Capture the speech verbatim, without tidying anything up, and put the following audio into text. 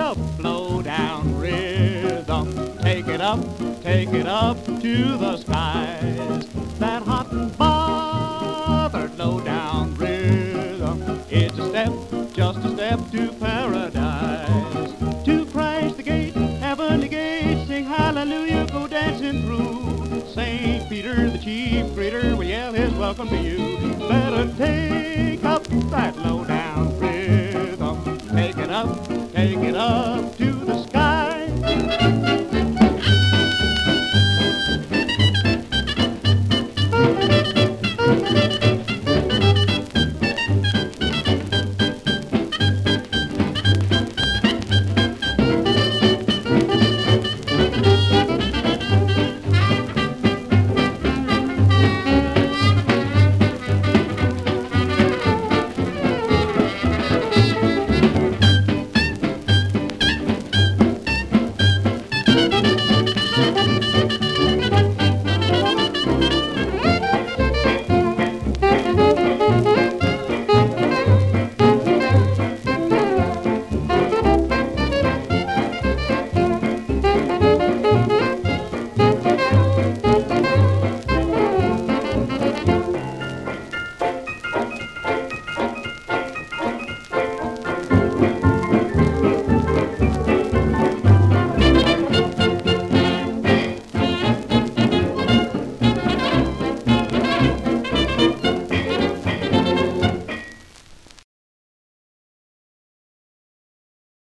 up, low down rhythm. Take it up, take it up to the skies. That hot and bothered low down rhythm. It's a step, just a step to paradise. To crash the gate, heavenly gate, sing hallelujah, go dancing through. Saint Peter, the chief greeter, will yell his welcome to you. Better take up that low down rhythm. Take it up, take it up to